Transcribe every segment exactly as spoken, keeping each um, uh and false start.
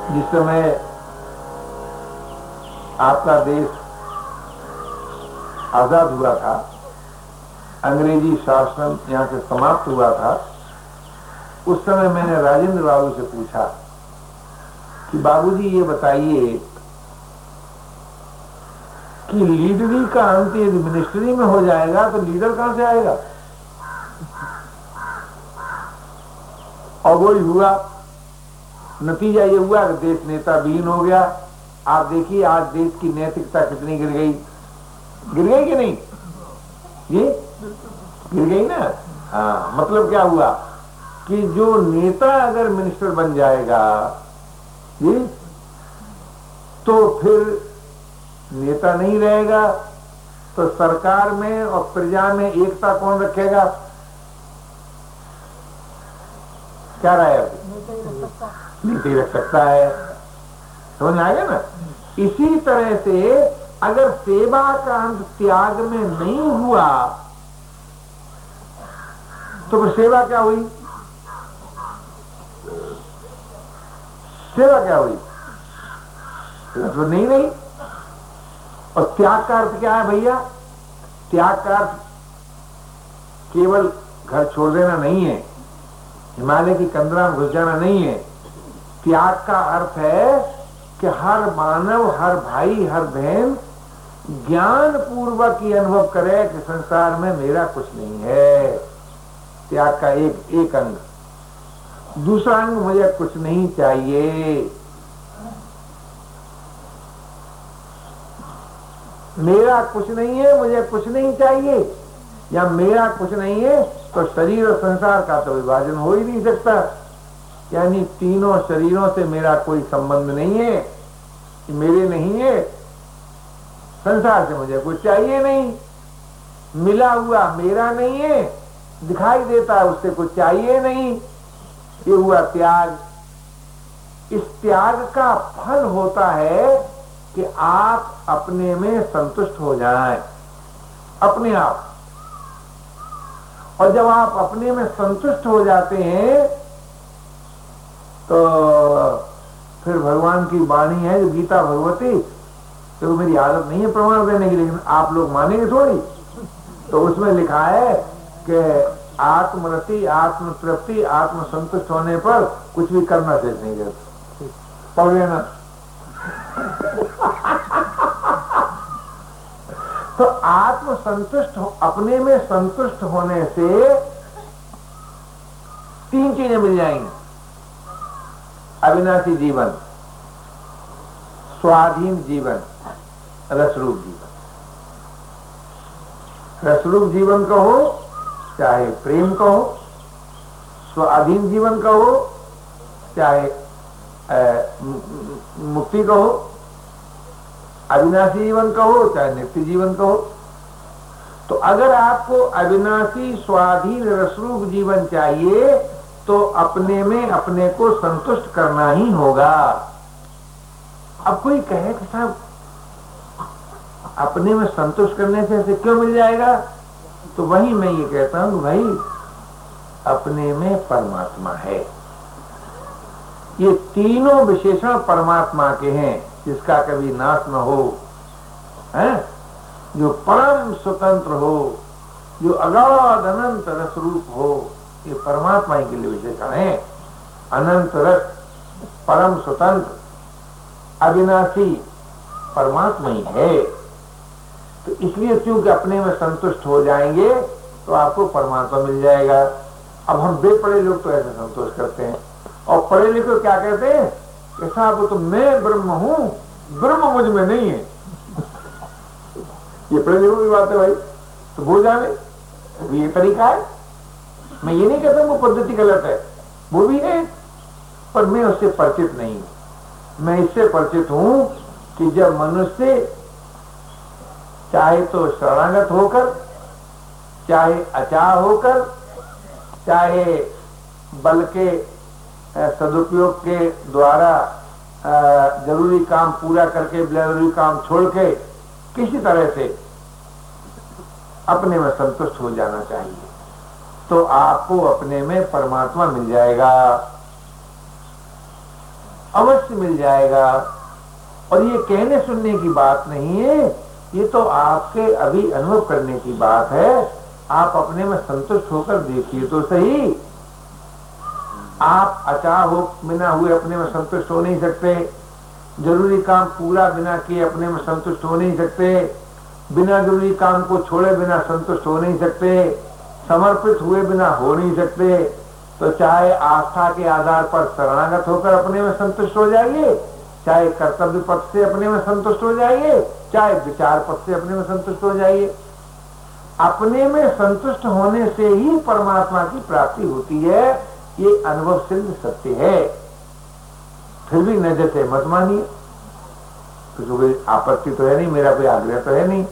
जिस समय आपका देश आजाद हुआ था, अंग्रेजी शासन यहां से समाप्त हुआ था, उस समय मैंने राजेंद्र बाबू से पूछा कि बाबूजी ये बताइए कि लीडरी का अंत यदि मिनिस्ट्री में हो जाएगा तो लीडर कहां से आएगा? और वही हुआ। नतीजा ये हुआ कि देश नेता विहीन हो गया। आप देखिए आज देश की नैतिकता कितनी गिर गई, गिर गई कि नहीं? ये गिर गई ना। हाँ, मतलब क्या हुआ कि जो नेता अगर मिनिस्टर बन जाएगा ये, तो फिर नेता नहीं रहेगा, तो सरकार में और प्रजा में एकता कौन रखेगा? क्या राय है? नीति रख सकता है। समझ में आएगा ना। इसी तरह से अगर सेवा का अंत त्याग में नहीं हुआ तो फिर सेवा क्या हुई? सेवा क्या हुई? तो नहीं नहीं। और त्याग का अर्थ क्या है भैया? त्याग का अर्थ केवल घर छोड़ देना नहीं है, हिमालय की कंदरा में घुस जाना नहीं है। त्याग का अर्थ है कि हर मानव, हर भाई, हर बहन ज्ञान पूर्वक ये अनुभव करे कि संसार में मेरा कुछ नहीं है। त्याग का एक एक अंग। दूसरा अंग, मुझे कुछ नहीं चाहिए, मेरा कुछ नहीं है, मुझे कुछ नहीं चाहिए, या मेरा कुछ नहीं है तो शरीर और संसार का तो विभाजन हो ही नहीं सकता। यानी तीनों शरीरों से मेरा कोई संबंध नहीं है, मेरे नहीं है। संसार से मुझे कुछ चाहिए नहीं, मिला हुआ मेरा नहीं है, दिखाई देता है उससे कुछ चाहिए नहीं। ये हुआ त्याग। इस त्याग का फल होता है कि आप अपने में संतुष्ट हो जाएं, अपने आप। और जब आप अपने में संतुष्ट हो जाते हैं तो फिर भगवान की वाणी है जो गीता भगवती, तो मेरी आदत नहीं है प्रमाण देने की, लेकिन आप लोग मानेंगे थोड़ी। तो उसमें लिखा है कि आत्मरति, आत्म तृप्ति, आत्म संतुष्ट होने पर कुछ भी करना शेष नहीं करता। पढ़ लेना। तो आत्म संतुष्ट हो, अपने में संतुष्ट होने से तीन चीजें मिल जाएंगी। अविनाशी जीवन, स्वाधीन जीवन, रसरूप जीवन। रसरूप जीवन कहो, चाहे प्रेम कहो, स्वाधीन जीवन कहो, चाहे मुक्ति कहो, अविनाशी जीवन कहो, चाहे नित्य जीवन कहो। तो अगर आपको अविनाशी, स्वाधीन, रसरूप जीवन चाहिए तो अपने में अपने को संतुष्ट करना ही होगा। अब कोई कहे कि साहब अपने में संतुष्ट करने से ऐसे क्यों मिल जाएगा? तो वही मैं ये कहता हूं भाई, अपने में परमात्मा है। ये तीनों विशेषण परमात्मा के हैं, जिसका कभी नाश न हो, है? जो परम स्वतंत्र हो, जो अगाध अनंत रस रूप हो, ये परमात्मा के लिए विशेषण है। अनंत रस, परम स्वतंत्र, अविनाशी परमात्मा ही है। तो इसलिए क्योंकि अपने में संतुष्ट हो जाएंगे तो आपको परमात्मा मिल जाएगा। अब हम बेपढ़े लोग तो ऐसे संतोष करते हैं, और पढ़े लिखे क्या कहते हैं? ऐसा आप तो मैं ब्रह्म हूं, ब्रह्म मुझ में नहीं है। ये पढ़े लिखों की बात है भाई, तो वो जाने ये तरीका है। मैं ये नहीं कहता वो पद्धति गलत है, वो भी है, पर मैं उससे परिचित नहीं हूं। मैं इससे परिचित हूं कि जब मनुष्य चाहे तो शरणागत होकर, चाहे अचाह होकर, चाहे बल के सदुपयोग के द्वारा जरूरी काम पूरा करके जरूरी काम छोड़ के किसी तरह से अपने में संतुष्ट हो जाना चाहिए, तो आपको अपने में परमात्मा मिल जाएगा। अवश्य मिल जाएगा। और ये कहने सुनने की बात नहीं है, ये तो आपके अभी अनुभव करने की बात है। आप अपने में संतुष्ट होकर देखिए तो सही। आप अचार हो बिना हुए अपने में संतुष्ट हो नहीं सकते, जरूरी काम पूरा बिना किए अपने में संतुष्ट हो नहीं सकते, बिना जरूरी काम को छोड़े बिना संतुष्ट हो नहीं सकते, समर्पित हुए बिना हो नहीं सकते। तो चाहे आस्था के आधार पर शरणागत होकर अपने में संतुष्ट हो जाइए, चाहे कर्तव्य पथ से अपने में संतुष्ट हो जाइए, चाहे विचार पथ से अपने में संतुष्ट हो जाइए। अपने में संतुष्ट होने से ही परमात्मा की प्राप्ति होती है, ये अनुभव सिद्ध सत्य है। फिर भी नजर से मत मानिए, कोई आपत्ति तो है नहीं, मेरा कोई आग्रह तो है नहीं।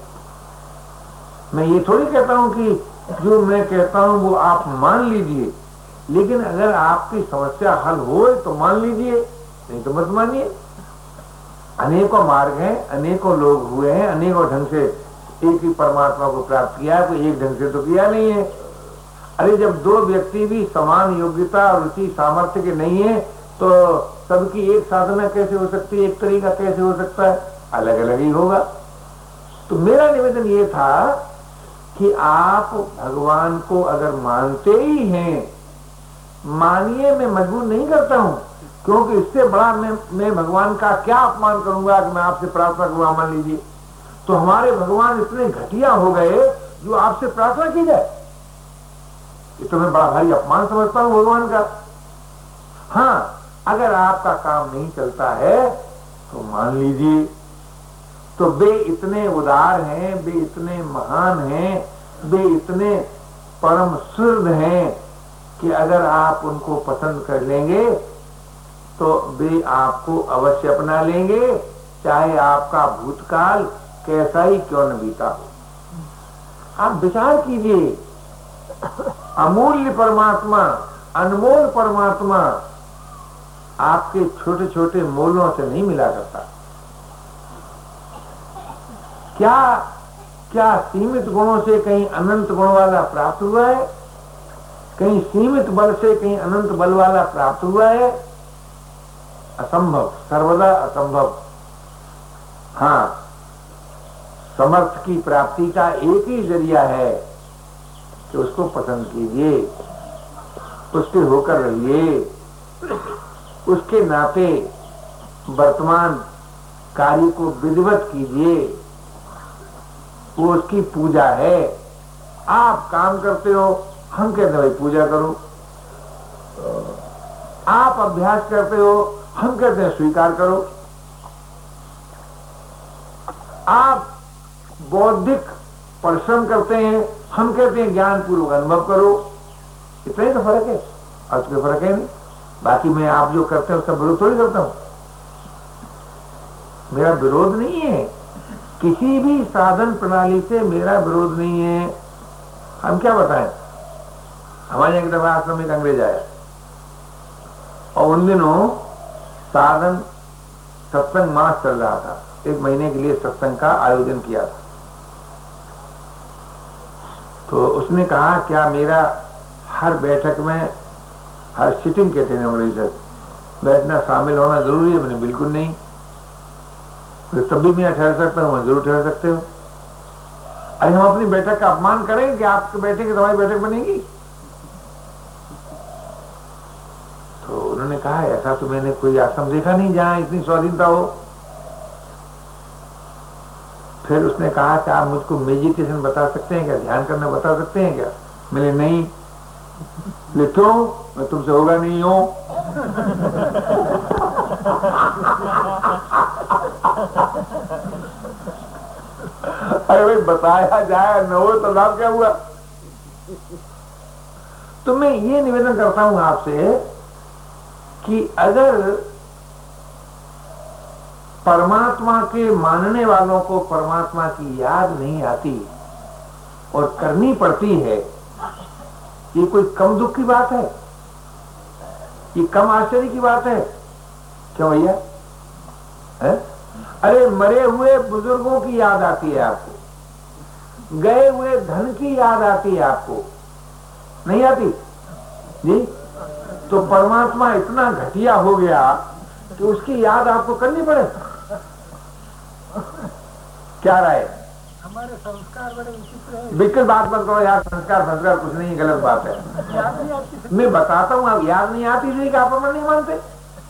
मैं ये थोड़ी कहता हूं कि जो मैं कहता हूं वो आप मान लीजिए, लेकिन अगर आपकी समस्या हल हो तो मान लीजिए, नहीं तो मत मानिए। अनेकों मार्ग हैं, अनेकों लोग हुए हैं, अनेकों ढंग से एक ही परमात्मा को प्राप्त किया है, कोई एक ढंग से तो किया नहीं है। अरे जब दो व्यक्ति भी समान योग्यता रुचि सामर्थ्य के नहीं है तो सबकी एक साधना कैसे हो सकती है, एक तरीका कैसे हो सकता है, अलग अलग ही होगा। तो मेरा निवेदन ये था कि आप भगवान को अगर मानते ही हैं, मानिए, मैं मजबूर नहीं करता हूं, क्योंकि इससे बड़ा मैं मैं भगवान का क्या अपमान करूंगा कि मैं आपसे प्रार्थना करूंगा। मान लीजिए तो हमारे भगवान इतने घटिया हो गए जो आपसे प्रार्थना की जाए, ये तो मैं बड़ा भारी अपमान समझता हूं भगवान का। हाँ, अगर आपका काम नहीं चलता है तो मान लीजिए, तो वे इतने उदार हैं, वे इतने महान हैं, वे इतने परम शुद्ध हैं कि अगर आप उनको पसंद कर लेंगे तो वे आपको अवश्य अपना लेंगे, चाहे आपका भूतकाल कैसा ही क्यों न बीता हो। आप विचार कीजिए, अमूल्य परमात्मा, अनमोल परमात्मा आपके छोटे छोटे मोलों से नहीं मिला करता। क्या क्या सीमित गुणों से कहीं अनंत गुण वाला प्राप्त हुआ है, कहीं सीमित बल से कहीं अनंत बल वाला प्राप्त हुआ है? असंभव, सर्वदा असंभव। हाँ, समर्थ की प्राप्ति का एक ही जरिया है कि उसको पसंद कीजिए, उसके होकर रहिए, उसके नाते वर्तमान कार्य को विधिवत कीजिए, वो उसकी पूजा है। आप काम करते हो, हम कहते हैं भाई पूजा करो। आप अभ्यास करते हो, हम कहते हैं स्वीकार करो। आप बौद्धिक परिश्रम करते हैं, हम कहते हैं ज्ञान पूर्वक अनुभव करो। इतना ही तो फर्क है, और कोई फर्क है नहीं। बाकी मैं आप जो करते हैं उसका विरोध थोड़ी करता हूं। मेरा विरोध नहीं है, किसी भी साधन प्रणाली से मेरा विरोध नहीं है। हम क्या बताएं, हमारे एक दफा आश्रम में एक अंग्रेज आया और उन दिनों साधन सत्संग मास चल रहा था, एक महीने के लिए सत्संग का आयोजन किया था। तो उसने कहा क्या मेरा हर बैठक में, हर सिटिंग कहते हैं अंग्रेजी, बैठना शामिल होना जरूरी है? मैंने बिल्कुल नहीं, तो तब भी मैं ठहर सकता हूँ, मैं जरूर ठहर सकते हो। अरे हम अपनी बैठक का अपमान करेंगे कि आपके बैठेंगे तो हमारी बैठक बनेगी? तो उन्होंने कहा ऐसा तो मैंने कोई आश्रम देखा नहीं जहां इतनी स्वाधीनता हो। फिर उसने कहा कि आप मुझको मेडिटेशन बता सकते हैं क्या, ध्यान करना बता सकते हैं क्या? मैंने नहीं। लिखो, मैं तुमसे होगा नहीं हो। अरे भाई बताया जाए न हो तो लाभ क्या हुआ? तो मैं ये निवेदन करता हूं आपसे कि अगर परमात्मा के मानने वालों को परमात्मा की याद नहीं आती और करनी पड़ती है, ये कोई कम दुख की बात है? ये कम आश्चर्य की बात है? क्यों भैया? अरे मरे हुए बुजुर्गों की याद आती है आपको, गए हुए धन की याद आती है आपको, नहीं आती जी? तो परमात्मा इतना घटिया हो गया कि उसकी याद आपको करनी पड़े? क्या राय? हमारे संस्कार बड़े विचित्र हैं। बिल्कुल बात मत करो यार, संस्कार संस्कार कुछ नहीं, गलत बात है। मैं बताता हूँ, आप याद नहीं आती इसलिए कि आप अमर नहीं मानते।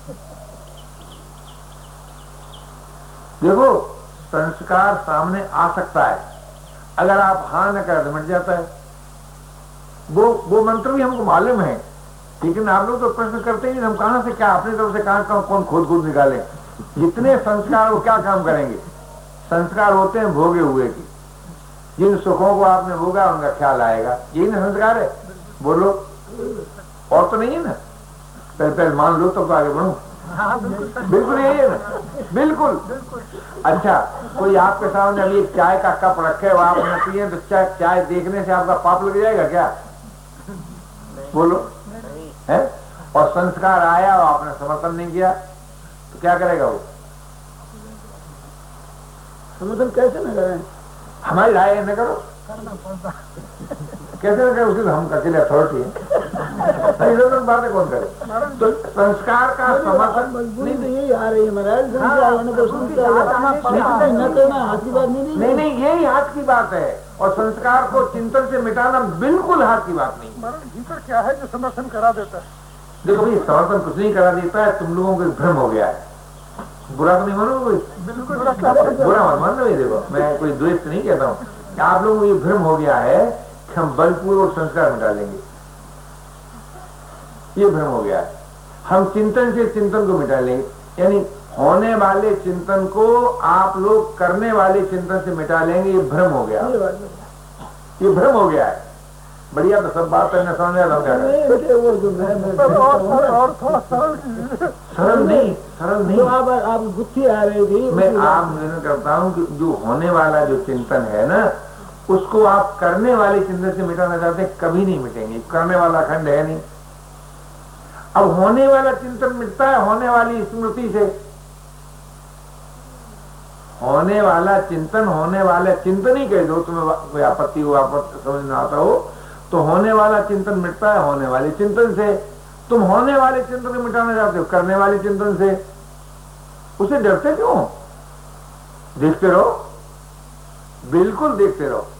देखो संस्कार सामने आ सकता है, अगर आप हाँ न करें तो मिट जाता है। वो वो मंत्र भी हमको मालूम है, लेकिन आप लोग तो प्रश्न करते ही हम कहां से क्या अपनी तरफ से कहां कहां कौन खोद खोद निकालें। जितने संस्कार वो क्या काम करेंगे? संस्कार होते हैं भोगे हुए की, जिन सुखों को आपने भोगा उनका ख्याल आएगा, यही ना संस्कार है? बोलो, और तो नहीं है ना? पहले पहले मान लो तब तो आगे बढ़ो। बिल्कुल यही है ना, बिल्कुल। अच्छा, कोई आपके सामने अभी एक चाय का कप रखे हो, आप न पिए तो चाय चाय देखने से आपका पाप लग जाएगा क्या? बोलो, है? और संस्कार आया और आपने समर्थन नहीं किया तो क्या करेगा वो? समर्थन कैसे न करें? हमारी राय है न करो, कैसे न करें? उसी तो हम अकेले अथॉरिटी है, इधर बातें कौन करे? तो संस्कार का समर्थन नहीं तो यही आ रही है महाराज, संस्कार होने पर संस्कार न करना हाथ की बात नहीं। नहीं नहीं, यही हाथ की बात है, और संस्कार को चिंतन से मिटाना बिल्कुल हाथ की बात नहीं। भीतर क्या है जो समर्थन करा देता है? देखो भाई, समर्थन कुछ नहीं करा देता है, तुम लोगों को भ्रम हो गया है। बुरा तो नहीं मानो कोई, बुरा मत मान लो। देखो मैं कोई द्वेष नहीं कहता हूँ, आप लोगों को ये भ्रम हो गया है कि हम बलपूर्वक संस्कार मिटा लेंगे, ये भ्रम हो गया है। हम चिंतन से चिंतन को मिटा लेंगे, यानी होने वाले चिंतन को आप लोग करने वाले चिंतन से मिटा लेंगे, ये भ्रम हो गया, ये भ्रम हो गया है। बढ़िया, तो सब बात करने समझ और थोड़ा सरल सरल नहीं, सरल नहीं। आप आप गुत्थी आ रही थी। मैं आप निर्णय करता हूँ कि जो होने वाला जो चिंतन है ना, उसको आप करने वाले चिंतन से मिटाना चाहते हैं, कभी नहीं मिटेंगे, करने वाला खंड है नहीं। अब होने वाला चिंतन मिटता है होने वाली स्मृति से। होने वाला चिंतन, होने वाला चिंतन ही कह दो, तुम्हें कोई आपत्ति हो, आपत्ति समझ में आता हो, तो होने वाला चिंतन मिटता है होने वाले चिंतन से। तुम होने वाले चिंतन को मिटाना चाहते हो करने वाले चिंतन से, उसे डरते क्यों? देखते रहो, बिल्कुल देखते रहो।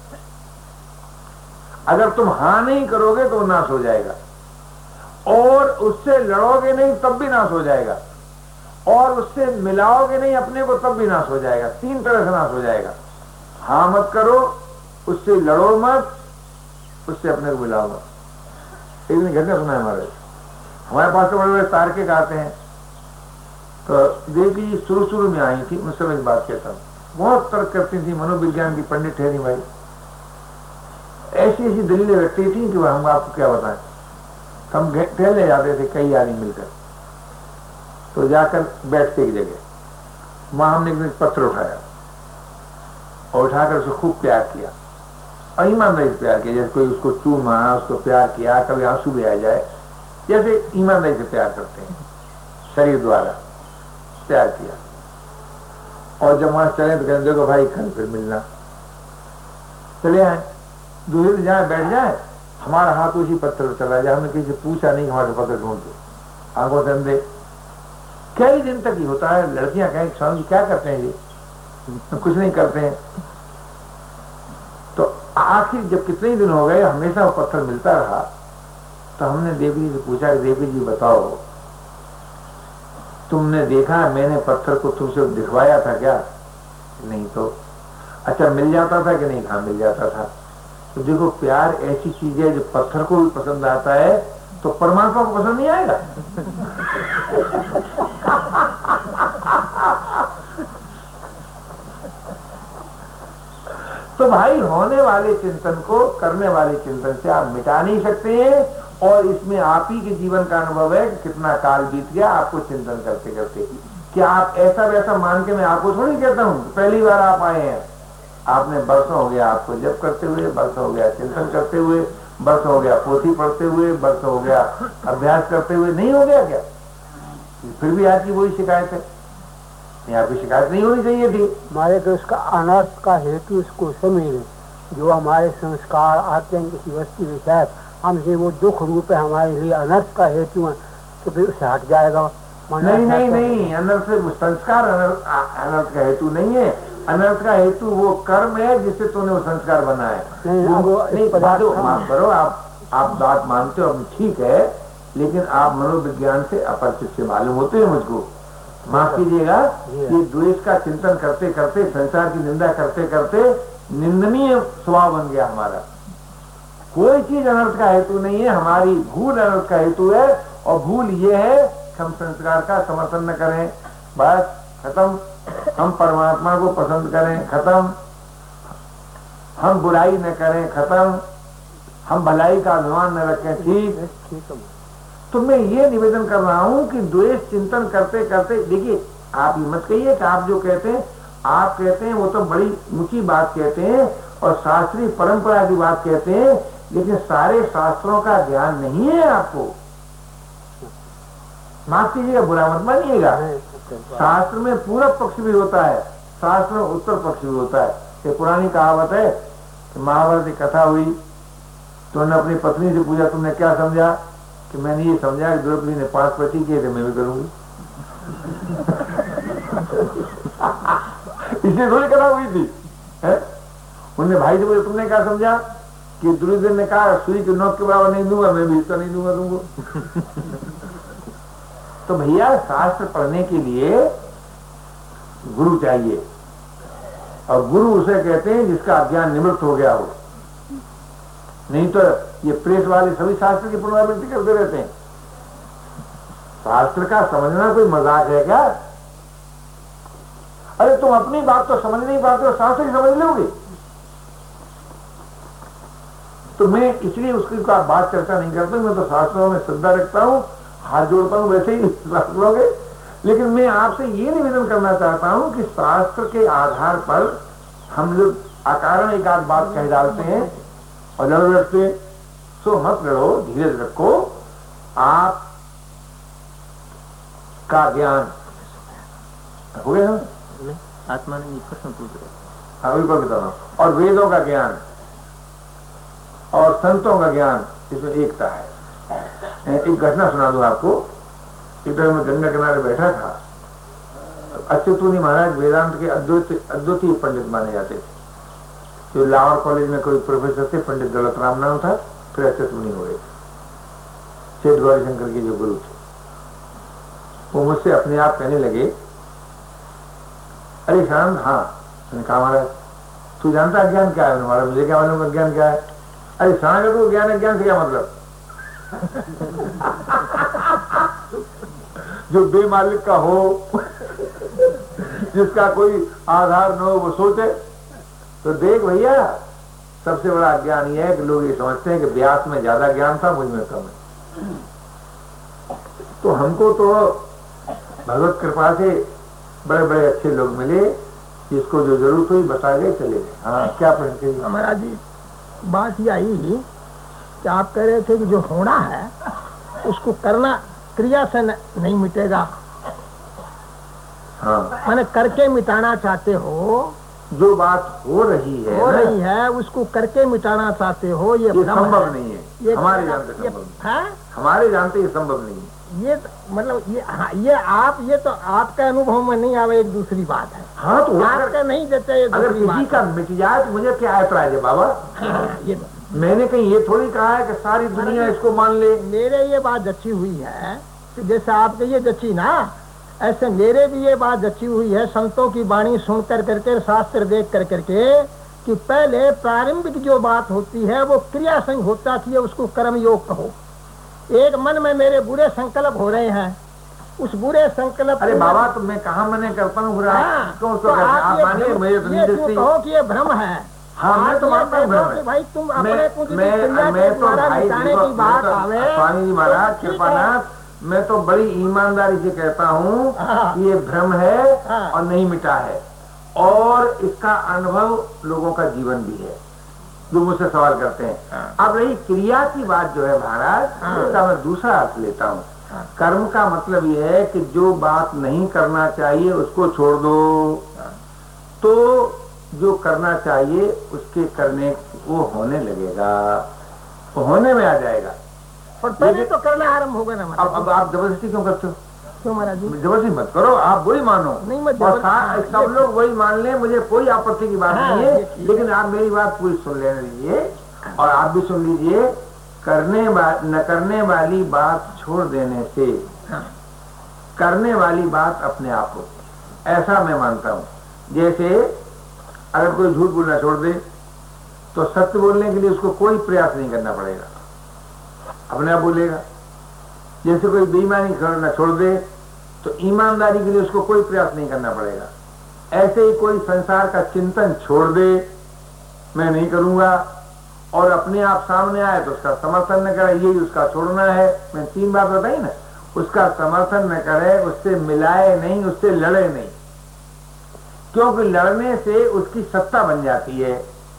अगर तुम हां नहीं करोगे तो नाश हो जाएगा, और उससे लड़ोगे नहीं तब भी नाश हो जाएगा, और उससे मिलाओगे नहीं अपने को तब भी नाश हो जाएगा। तीन तरह से नाश हो जाएगा। हां मत करो, उससे लड़ो मत, उससे अपने को मिलाओ मत। एक दिन घटना सुना है हमारे हमारे पास तो बड़े बड़े तार्किक आते हैं, तो देवी शुरू शुरू में आई थी, मुझसे मैं बात कहता हूँ, बहुत तर्क करती थी, मनोविज्ञान की पंडित ठहरी भाई, ऐसी ऐसी दलीलें रखती थी कि हम आपको क्या बताएं। हम टहलने जाते थे कई आदमी मिलकर, तो जाकर बैठते एक जगह, वहां हमने एक दिन पत्थर उठाया और उठाकर उसको खूब प्यार किया, और ईमानदारी से प्यार किया, जैसे कोई उसको चूमा, उसको प्यार किया, कभी आंसू भी आ जाए, जैसे ईमानदारी से प्यार करते हैं, शरीर द्वारा प्यार किया। और जब वहां चले तो कहते देखो भाई कल फिर मिलना, चले आए, दूसरे जाए बैठ जाए, हमारा हाथ उसी पत्थर पर चला जाए, हमने किसी से पूछा नहीं हमारे पत्थर ढूंढ दो, आंखों से अंधे। कई दिन तक ही होता है। लड़कियां कहें स्वामी जी क्या करते हैं जी? कुछ नहीं करते हैं। तो आखिर जब कितने दिन हो गए हमेशा वो पत्थर मिलता रहा, तो हमने देवी जी से पूछा, देवी जी बताओ तुमने देखा मैंने पत्थर को तुमसे दिखवाया था क्या? नहीं। तो अच्छा मिल जाता था कि नहीं? हाँ मिल जाता था। तो देखो प्यार ऐसी चीज है जो पत्थर को भी पसंद आता है, तो परमात्मा को पसंद नहीं आएगा? तो भाई होने वाले चिंतन को करने वाले चिंतन से आप मिटा नहीं सकते हैं, और इसमें आप ही के जीवन का अनुभव है कि कितना काल बीत गया आपको चिंतन करते करते। क्या आप ऐसा वैसा मान के मैं आपको थोड़ी कहता हूं पहली बार आप आए हैं, आपने बरसों हो गया आपको जप करते हुए, बरसों हो गया चिंतन करते हुए, बरसों हो गया पोथी पढ़ते हुए, बरसों हो गया अभ्यास करते हुए, नहीं हो गया क्या? फिर भी आपकी वही शिकायत है। यहाँ पे शिकायत नहीं होनी चाहिए थी। हमारे तो उसका अनर्थ का हेतु इसको समझे, जो हमारे संस्कार आते हैं किसी वस्तु विषय हमसे वो दुख रूप है हमारे लिए अनर्थ का हेतु है, तो फिर उससे हट जाएगा। नहीं नहीं नहीं, अनर्थ से संस्कार अनर्थ अनर्थ का हेतु नहीं है। अनर्थ का हेतु वो कर्म है जिससे तूने वो संस्कार बनाया। नहीं माफ करो, आप आप बात मानते हो ठीक है, लेकिन आप मनोविज्ञान से अपरिचित से मालूम होते हैं मुझको। माफ कीजिएगा कि द्वेष का चिंतन करते करते, संसार की निंदा करते करते निंदनीय स्वभाव बन गया हमारा। कोई चीज अनर्थ का हेतु नहीं है, हमारी भूल अनर्थ का हेतु है। और भूल ये है कि हम संस्कार का समर्थन न करें, बस खत्म। हम परमात्मा को पसंद करें, खत्म। हम बुराई न करें, खत्म। हम भलाई का अभिमान न रखें, ठीक। तो मैं ये निवेदन कर रहा हूं कि द्वेष चिंतन करते करते, देखिए आप ये मत कहिए कि आप जो कहते हैं, आप कहते हैं वो तो बड़ी ऊंची बात कहते हैं और शास्त्रीय परंपरा की बात कहते हैं, लेकिन सारे शास्त्रों का ज्ञान नहीं है आपको। माफ कीजिएगा, बुरा मत मानिएगा। शास्त्र में पूर्व पक्ष भी होता है, शास्त्र में उत्तर पक्ष भी होता है। ये पुरानी कहावत है कि महाभारत की कथा हुई तो उन्होंने अपनी पत्नी से पूछा, तुमने क्या समझा? कि मैंने ये समझा कि द्रौपदी ने पांच पति किए थे, मैं भी करूंगी। इसलिए थोड़ी कथा हुई थी है? उन्होंने भाई से पूछा, तुमने क्या समझा? कि दुर्योधन ने कहा सुई के नोक के बराबर नहीं दूंगा, मैं भी हिस्सा नहीं दूंगा तुमको। तो भैया शास्त्र पढ़ने के लिए गुरु चाहिए, और गुरु उसे कहते हैं जिसका अज्ञान निवृत्त हो गया हो। नहीं तो ये प्रेस वाले सभी शास्त्र की पुनरावृत्ति करते रहते हैं। शास्त्र का समझना कोई मजाक है क्या? अरे तुम अपनी बात तो समझ नहीं पाते हो, शास्त्र की समझ लोगे? तो मैं इसलिए उसकी का बात चर्चा नहीं करता। मैं तो शास्त्रों में श्रद्धा रखता हूं, हाथ जोड़ता हूं वैसे ही शास्त्रों के। लेकिन मैं आपसे ये निवेदन करना चाहता हूं कि शास्त्र के आधार पर हम लोग अकारण एक आध बात कह डालते हैं और लड़ लड़ते, सो मत लड़ो, धीरज रखो। आप का ज्ञान हो गया ना? आत्मा ने प्रश्न पूछ रहे, अभी पर बता रहा हूं। और वेदों का ज्ञान और संतों का ज्ञान, इसमें एकता है। एक घटना सुना दूं आपको। एक बार मैं गंगा किनारे बैठा था। अच्युतमुनि महाराज वेदांत के अद्वितीय अद्वितीय पंडित माने जाते थे। जो लाहौर कॉलेज में कोई प्रोफेसर थे, पंडित दौलत राम नाम था, फिर अच्युतमुनि हो गए। सेठ गौरी शंकर के जो गुरु थे, वो मुझसे अपने आप कहने लगे, अरे शांत, हाँ। मैंने कहा महाराज तू जानता ज्ञान क्या है? हमारा मुझे क्या मालूम ज्ञान क्या है? अरे शांत को ज्ञान है, ज्ञान से क्या मतलब? जो बेमालिक का हो, जिसका कोई आधार न हो, वो सोचे। तो देख भैया, सबसे बड़ा ज्ञान यह है कि लोग ये समझते हैं कि व्यास में ज्यादा ज्ञान था, मुझ में कम है। तो हमको तो भगवत कृपा से बड़े बड़े अच्छे लोग मिले, जिसको जो जरूरत हुई बता गए, चले गए। हाँ, क्या प्रश्न? हमारा जी बात ये आई कि आप कह रहे थे कि जो होना है उसको करना क्रिया से न, नहीं मिटेगा। हाँ, मैंने करके मिटाना चाहते हो। जो बात हो रही है हो रही है उसको करके मिटाना चाहते हो, ये, ये संभव नहीं है। ये हमारे जानते संभव है, हमारे जानते ये संभव नहीं है। ये मतलब ये हाँ, ये आप ये तो आपके अनुभव में नहीं आवे, एक दूसरी बात है। हाँ, तो आपका नहीं देते, अगर किसी का मिट जाए तो मुझे क्या ऐतराज है बाबा? हाँ, ये मैंने कहीं ये थोड़ी कहा है कि सारी दुनिया इसको मान ले। मेरे ये बात जची हुई है कि जैसे आपके ये जची ना, ऐसे मेरे भी ये बात जची हुई है संतों की वाणी सुन कर करके, शास्त्र देख कर करके, कि पहले प्रारंभिक जो बात होती है वो क्रिया संग होता थी, उसको कर्म योग कहो। एक मन में मेरे बुरे संकल्प हो रहे हैं, उस बुरे संकल्प, अरे बाबा तो मैं कहाँ मने करता हूँ बुरा? हाँ, तो तो आप ये कहो कि ये भ्रम है। हाँ, मैं तो मानता हूँ भाई तुम अपने मैं तो भाई स्वामी जी महाराज कृपानाथ, मैं तो बड़ी ईमानदारी से कहता हूँ कि ये भ्रम है और नहीं मिटा है, और इसका अनुभव लोगों का जीवन भी है जो मुझसे सवाल करते हैं। अब रही क्रिया की बात जो है महाराज, इसका मैं दूसरा अर्थ लेता हूँ। कर्म का मतलब ये है कि जो बात नहीं करना चाहिए उसको छोड़ दो, तो जो करना चाहिए उसके करने वो होने लगेगा, वो होने में आ जाएगा। और पहले तो करना आरंभ होगा ना। अब अब आप जबरदस्ती क्यों करते हो? क्यों महाराज जी? जबरदस्ती मत करो, आप वही मानो। नहीं, मैं और जबरदस्ती- सब लोग वही मान ले, मुझे कोई आपत्ति की बात हाँ, नहीं है, ये ठीक लेकिन आप मेरी बात पूरी सुन लेने दीजिए और आप भी सुन लीजिए। करने वा, न करने वाली बात छोड़ देने से हाँ। करने वाली बात अपने आप होती है, ऐसा मैं मानता हूँ। जैसे अगर कोई झूठ बोलना छोड़ दे तो सत्य बोलने के लिए उसको कोई प्रयास नहीं करना पड़ेगा, अपने आप बोलेगा। जैसे कोई बेईमानी करना छोड़ दे तो ईमानदारी के लिए उसको कोई प्रयास नहीं करना पड़ेगा। ऐसे ही कोई संसार का चिंतन छोड़ दे, मैं नहीं करूंगा, और अपने आप सामने आए तो उसका समर्थन न करे, यही उसका छोड़ना है। मैं तीन बात बताई ना, उसका समर्थन न करे, उससे मिलाए नहीं, उससे लड़े नहीं, क्योंकि लड़ने से उसकी सत्ता बन जाती है,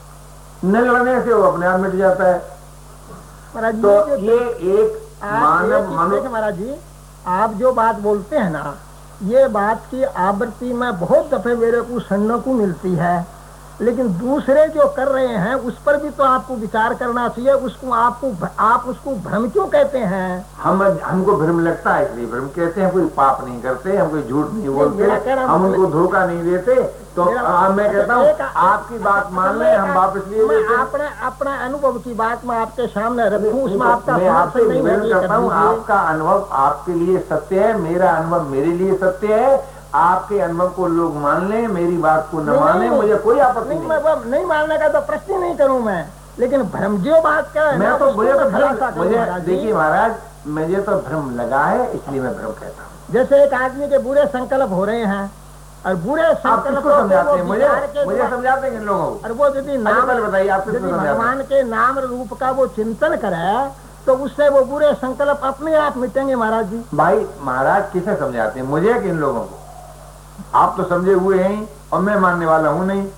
न लड़ने से वो अपने आप मिट जाता है। महाराज जी, तो ये ये एक आप मानव एक चीज मनु देखें महाराज जी, आप जो बात बोलते हैं ना, ये बात की आवृत्ति में बहुत दफे मेरे को सुनने को मिलती है, लेकिन दूसरे जो कर रहे हैं उस पर भी तो आपको विचार करना चाहिए। उसको आपको आप उसको भ्रम क्यों कहते हैं? हम हमको भ्रम लगता है इसलिए भ्रम कहते हैं। कोई पाप नहीं करते, हम कोई झूठ नहीं मेरा बोलते, कहना हम मतलब- उनको धोखा नहीं देते। तो मेरा- आ, मैं कहता हूँ एक- आपकी बात मान ले, हम वापस लिए मैं लेते हैं। अपने अपना अनुभव की बात मैं आपके सामने रखूं, उसमें आपका मैं आपसे समर्थन नहीं है, निवेदन ये करता हूँ, कर दीजिए। आपका अनुभव आपके लिए सत्य है, मेरा अनुभव मेरे लिए सत्य है। आपके अनुभव को लोग मान लें, मेरी बात को न नहीं, माने, नहीं, मुझे कोई आपत्ति नहीं, नहीं। मैं वो नहीं मानने का तो प्रश्न ही नहीं करूं मैं, लेकिन भ्रम जो बात का है मैं ना, तो उसको मुझे तो खुलासा भ्रम करूं मुझे महाराज जी। देखिए महाराज, मुझे तो भ्रम लगा है, इसलिए मैं भ्रम कहता हूँ। जैसे एक आदमी के बुरे संकल्प हो रहे हैं और बुरे आप संकल्प किसको समझाते हैं? मुझे के मुझे द्वारा- समझाते हैं इन लोगों को। और वो यदि नाम पहले बताइए, आप किसको यदि समझाते हैं? भगवान के नाम रूप का वो चिंतन करे तो उससे वो बुरे संकल्प अपने आप मिटेंगे महाराज जी। भाई महाराज किसे समझाते हैं, मुझे कि इन लोगों को? आप तो समझे हुए हैं और मैं मानने वाला हूं नहीं।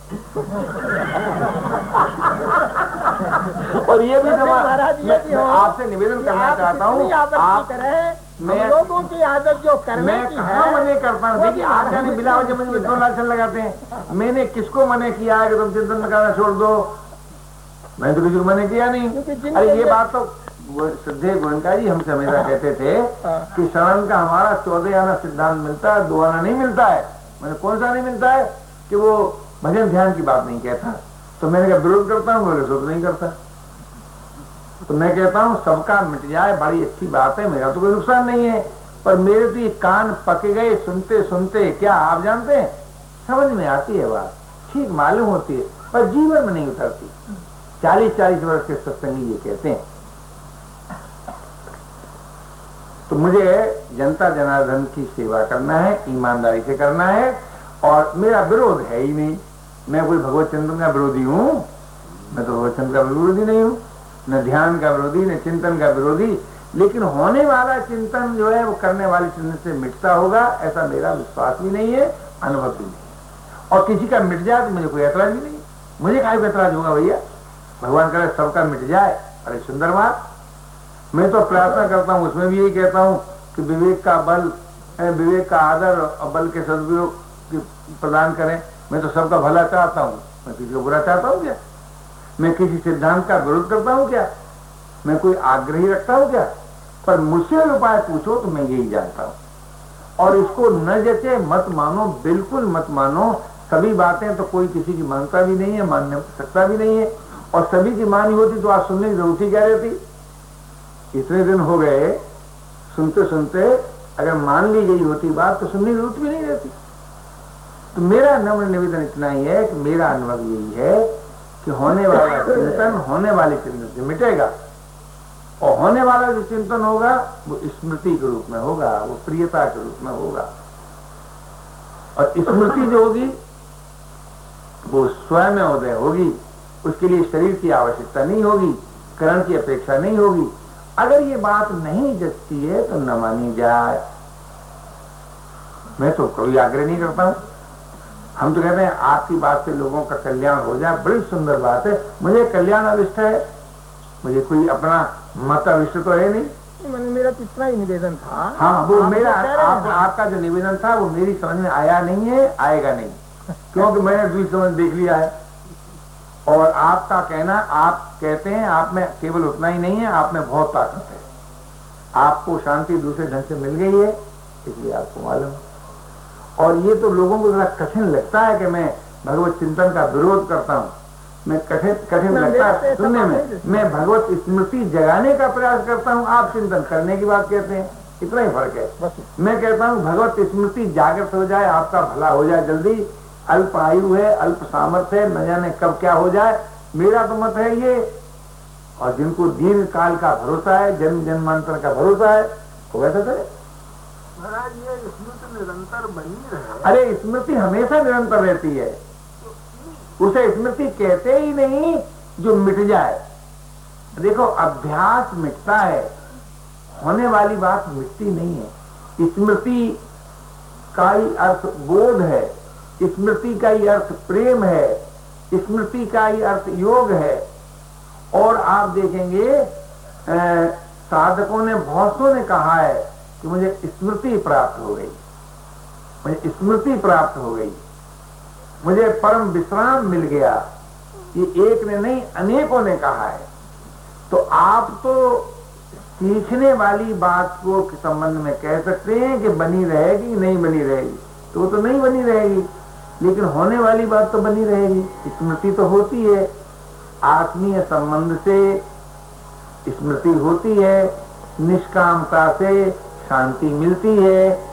और ये भी तो महाराज ये भी मैं हो आपसे निवेदन करना चाहता हूँ, आप मैं लोगों की आदत जो करने मैं की कहाँ है मने करता हूँ? वो देखिए भी आप जाने बिला वजह मुझे दो लाख लगाते हैं। मैंने किसको मने किया है कि तुम चिंतन करना छोड़ दो? मैंने तो किसी को मने किया नहीं। क्योंकि जिन- अरे ये बात तो श्रद्धेय गोयनका जी हमसे हमेशा कहते थे कि शरण का हमारा चौदह आना सिद्धांत मिलता है, दो आना नहीं मिलता है। मैंने कौन सा नहीं मिलता है? कि वो भजन ध्यान की बात नहीं कहता। तो मैंने कहा विरोध करता हूँ, बोले तो नहीं करता। तो मैं कहता हूँ सबका मिट जाए, बड़ी अच्छी बात है, मेरा तो कोई नुकसान नहीं है। पर मेरे तो ये कान पक गए सुनते सुनते। क्या आप जानते हैं, समझ में आती है बात, ठीक मालूम होती है, पर जीवन में नहीं उतरती। चालीस चालीस वर्ष के सत्संगी ये कहते हैं। तो मुझे जनता जनार्दन की सेवा करना है, ईमानदारी से करना है, और मेरा विरोध है ही नहीं। मैं कोई भगवत चिंतन का विरोधी हूँ? मैं तो भगवत चिंतन का विरोधी नहीं हूँ, न ध्यान का विरोधी, न चिंतन का विरोधी। लेकिन होने वाला चिंतन जो है वो करने वाले चिंतन से मिटता होगा, ऐसा मेरा विश्वास भी नहीं है, अनुभव भी नहीं है। और किसी का मिट जाए तो मुझे कोई ऐतराज भी नहीं। मुझे काहे ऐतराज होगा भैया? भगवान करे सबका मिट जाए, अरे सुंदर बात। मैं तो प्रार्थना करता हूँ, उसमें भी यही कहता हूँ कि विवेक का बल, विवेक का आदर और बल के सदुपयोग प्रदान करें। मैं तो सबका भला चाहता हूँ, मैं किसी को बुरा चाहता हूँ क्या? मैं किसी सिद्धांत का विरोध करता हूँ क्या? मैं कोई आग्रही रखता हूँ क्या? पर मुझसे उपाय पूछो तो मैं यही जानता हूँ। और इसको न जचे मत मानो, बिल्कुल मत मानो। सभी बातें तो कोई किसी की मानता भी नहीं है, मानने सकता भी नहीं है। और सभी की मानी होती तो आज सुनने की जरूरत ही क्या रहती? इतने दिन हो गए सुनते सुनते, अगर मान ली गई होती बात तो सुनने की जरूरत भी नहीं रहती। तो मेरा नम्र निवेदन इतना ही है कि मेरा अनुभव यही है कि होने वाला चिंतन होने वाले चिंतन से मिटेगा, और होने वाला जो चिंतन होगा वो स्मृति के रूप में होगा, वो प्रियता के रूप में होगा। और स्मृति जो होगी वो स्वयं में उदय होगी, उसके लिए शरीर की आवश्यकता नहीं होगी, करण की अपेक्षा नहीं होगी। अगर ये बात नहीं जचती है तो न मानी जाए। मैं तो कोई आग्रह नहीं करता हूं। हम तो कहते हैं आपकी बात से लोगों का कल्याण हो जाए, बड़ी सुंदर बात है। मुझे कल्याण अविष्ट है, मुझे कोई अपना मत अविष्ट तो है नहीं। मैंने मेरा तो इतना ही निवेदन था। हाँ, वो आप मेरा तो कह रहे आप, हैं। आपका जो निवेदन था वो मेरी समझ में आया नहीं है, आएगा नहीं, क्योंकि मैंने दूसरी समझ देख लिया है। और आपका कहना, आप कहते हैं आप में केवल उतना ही नहीं है, आप में बहुत ताकत है। आपको शांति दूसरे ढंग से मिल गई है, इसलिए आपको मालूम। और ये तो लोगों को जरा कठिन लगता है कि मैं भगवत चिंतन का विरोध करता हूँ, मैं कठिन कठिन लगता है सुनने में। मैं भगवत स्मृति जगाने का प्रयास करता हूँ, आप चिंतन करने की बात कहते हैं, इतना ही फर्क है। मैं कहता हूँ भगवत स्मृति जागृत हो जाए, आपका भला हो जाए जल्दी। अल्प आयु है, अल्प सामर्थ्य है, न जाने कब क्या हो जाए, मेरा तो मत है ये। और जिनको दीर्घ काल का भरोसा है, जन्म जन्मांतर का भरोसा है, वो वैसा करे। महाराज ये स्मृति निरंतर बनी रहे। अरे स्मृति हमेशा निरंतर रहती है, उसे स्मृति कहते ही नहीं जो मिट जाए। देखो अभ्यास मिटता है, होने वाली बात मिटती नहीं है। स्मृति का ही अर्थ बोध है, स्मृति का ही अर्थ प्रेम है, स्मृति का ही अर्थ योग है। और आप देखेंगे ए, साधकों ने बहुत सौ ने कहा है कि मुझे स्मृति प्राप्त हो गई, मुझे स्मृति प्राप्त हो गई, मुझे परम विश्राम मिल गया। ये एक ने नहीं अनेकों ने कहा है। तो आप तो सीखने वाली बात को संबंध में कह सकते हैं कि बनी रहेगी नहीं बनी रहेगी, तो वो तो नहीं बनी रहेगी, लेकिन होने वाली बात तो बनी रहेगी। स्मृति तो होती है, आत्मीय संबंध से स्मृति होती है, निष्कामता से शांति मिलती है,